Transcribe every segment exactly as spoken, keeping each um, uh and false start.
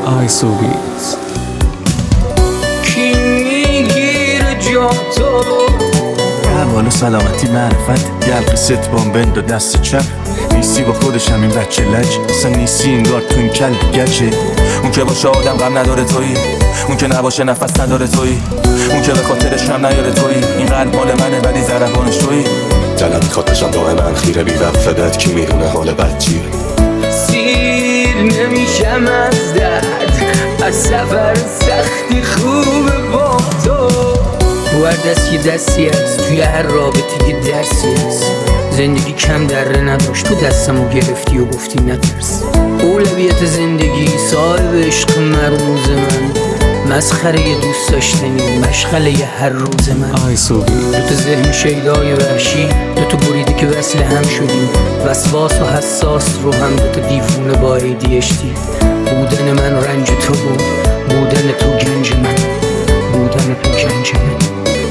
آیسوبیت. کی میگیره جا تو؟ احوال و سلامتی معرفت گل قصت بامبند و دست چپ نیستی با خودش همین بچه لج اصلا نیستی انگار تو این کل گچه. اون که باشه آدم غم نداره تویی، اون که نباشه نفس نداره تویی، اون که به خاطرش هم نیاره تویی. این قلب مال منه ولی ضربانش تویی. دلم میخواد بشم دائما خیره بی وقفت کی میدونه حال بد چیه. سیر نمیشم از درد، از سفر سختی خوبه با تو. تو هر دست یه دستی هست، توی هر رابطه یه درسی هست. زندگی کم دره نداشت، تو دستمو گرفتی و گفتی نترس. اولویت زندگی صاحب عشق مرموز من، مسخره یه دوست داشتنی مشغله یه هر روز من. آیسوبیت. دو تا ذهن شیدای وحشی، دو تا بریده که وصل هم شدیم. وسواس و حساس رو هم دو تا دیوونه با ای دی اچ دی. بودن من رنج تو بود، بودن تو گنج من، بودن تو گنج من.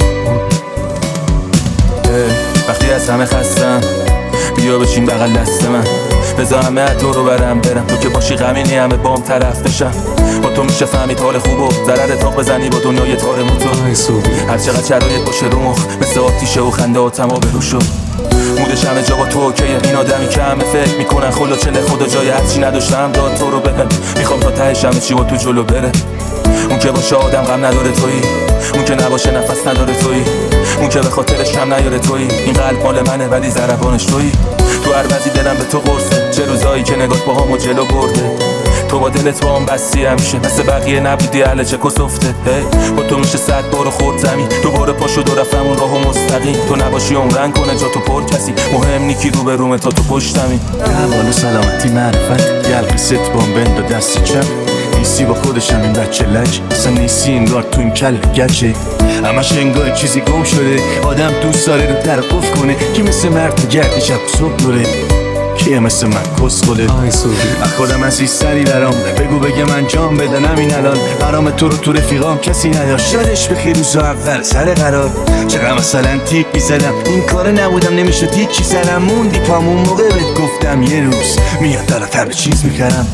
وقتی از همه خستم بیا بشین بغل دست من، بذار همه تو رو برم برم. تو که باشی غمینی همه بام طرف بشم. با تو میشه فهمید حال خوب و ضرر تاق بزنی با دنیای تار موتور. هر چقدر شرایط باشه رو مخ مثل آتیشه و خنده و تما به رو شد. مودش همه جا با تو اوکیه. این آدمی که همه فکر میکنن خلا چله خدا جای هرچی نداشتم داد تو رو بهم. میخوام تا تهش همه چی با تو جلو بره. اون که باشه آدم غم نداره تویی، اون که نباشه نفس نداره تویی، اون که به خاطرش هم نیاره تویی. این قلب مال منه ولی ضربانش تویی. تو هر وضعی دلم به تو قرصه، چه روزایی که نگات با همو جلو برده. تو با دلت با هم بستی همیشه، مثل بقیه نبودی اهل چه کسفته. با تو میشه صد بارو خورد زمین، دوباره پاشو دو رفتم اون راهو مستقیم. تو نباشی عمرن کنه جا تو پر کسی، مهم نیکی رو به رومه تا تو پشتمی. احوال و سلامتی معرفت گل قصت بامبند و دست چپ نیستی با خودش همین بچه لج اصلا نیستی انگار تو این کل گچه. همش انگار چیزی گم شده، آدم دوست داره رو توقف کنه. کی مثل مرد گردی شب صبح دوره، کیه مثل من کس خوده. از خودم از سری برام بگو بگم انجام بدنم این الان. برام تو رو تو رفیقام کسی نداشت، شادش بخیر روزا اول سر قرار. چقدر مثلا تیک میزدم این کاره نبودم نمیشد هیچی سرم موندی پامون موقع بهت گفتم یه روز میاد دارت همه چیز میکردم.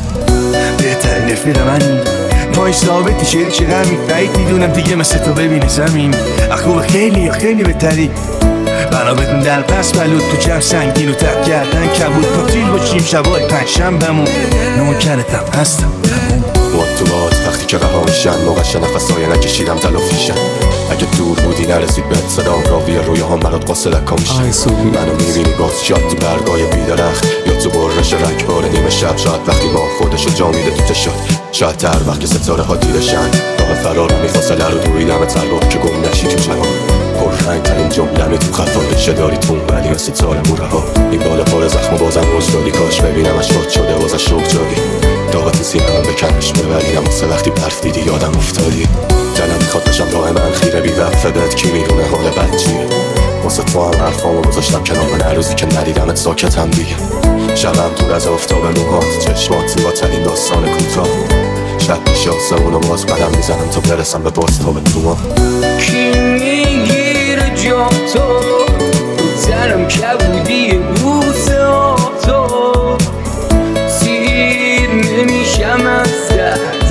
بهترین رفیق منی پای ثابتی شعری چه غمی بعید میدونم دیگه مثل تو ببینی زمین. اخوب خیلی خیلی بهتری بنا بدون در پس بلود تو جمع سنگین و تب گردن کبود پاتیل باشیم شبای پنج شنبمون نوکرتم هستم. باد تو باد وقتی که رها میشن موقعش نفسای نکشیدم تلافیشن. اگه دور بودی نرسید بهت صدام راوی روی هم برات قاصدکا میشن. منو میبینی باز شاد تو برگای بیدرخت یا تو برش رنگبار نیمه شب. شاید وقتی ما خودشو جا میده تو چشات، شاید تر وقتی ستاره ها دیدشن. راه فرار رو میفاصله رو دویدم تلوار که گم نشی تو شما. پر رنگ ترین جمله تو خفاشه داری تون ولی مثل تار موره ها. این بالا پر زخم و بازم روز دادی کاش ببینمش فوت شده واسه شوق جاگی. طاقت سینه‌ام بکنش ببری اما سه وقتی برف دیدی یادم افتادی. دلم میخواد بشم دائما خیره بی وقفت کی میدونه حال بد چیه. واسه تو هم حرفامو گذاشتم کنار من هر روزی که ندیدمت ساکتم دیگه. شبم تو از آفتاب موهات چشمات زیباترین داستان کوتاه. شب پیش آسمون و باز قدم میزنم تا برسم به بازتاب تو. کی میگیره جا تو؟ تو تنم کبودی بوسه ها تو. سیر نمیشم از درد،